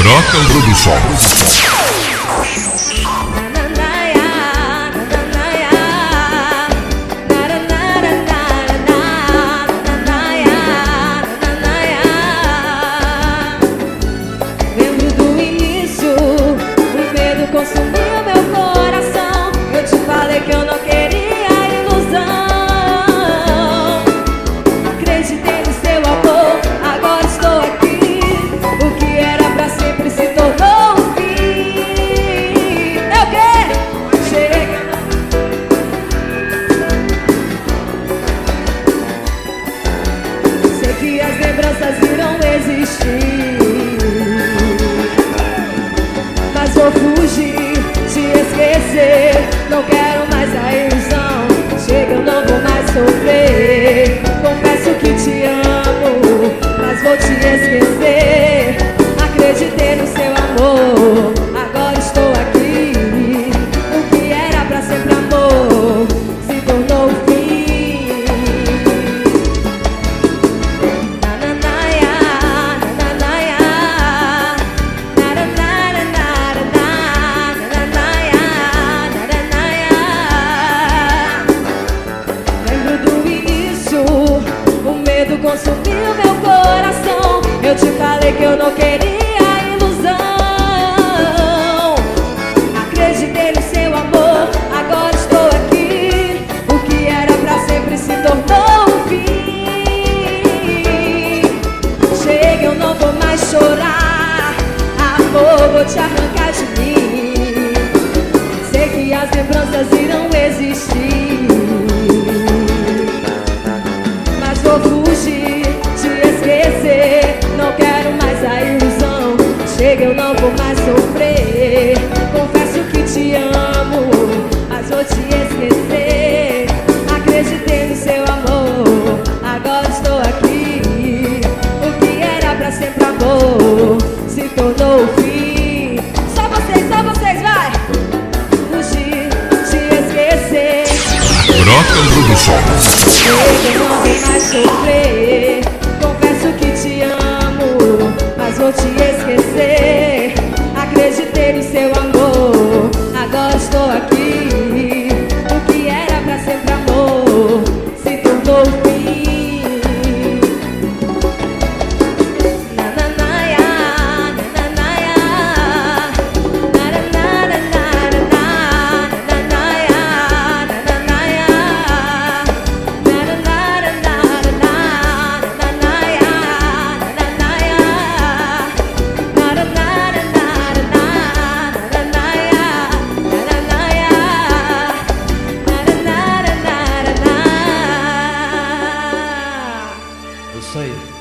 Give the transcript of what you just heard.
Broca Produções. Lembro do início, o medo consumiu meu coração. Eu te falei que eu não queria ilusão. Acreditei no seu amor, agora estou aqui. O que era pra sempre se tornou um fim. É o quê? Chega. Sei que as lembranças irão existir, mas vou fugir, te esquecer. Não quero mais a ilusão. Chega, eu não vou mais sofrer. Confesso que te amo, mas vou te esquecer. Acreditei no seu amor, agora estou aqui. O que era pra sempre amor se tornou o fim. Lembro do início, o medo consumiu meu coração. Eu te falei que eu não queria ilusão. Acreditei no seu amor, agora estou aqui. O que era pra sempre se tornou um fim. Chega, eu não vou mais chorar. Amor, vou te arrancar de mim. Sei que as lembranças irão existir, mas vou fugir, te esquecer. Não quero mais a ilusão. Chega, eu não vou mais sofrer. Confesso que te amo, mas vou te esquecer. Acreditei no seu amor, agora estou aqui. O que era pra sempre amor se tornou o fim. Só vocês, vai! Fugir, te esquecer. Broca Produções. Chega, eu não vou mais sofrer. Confesso que te amo, mas vou te esquecer. Acreditei no seu amor, agora estou aqui. O que era pra sempre amor se tornou o fim. Nananaia, nananaia, nananaia, Isso aí.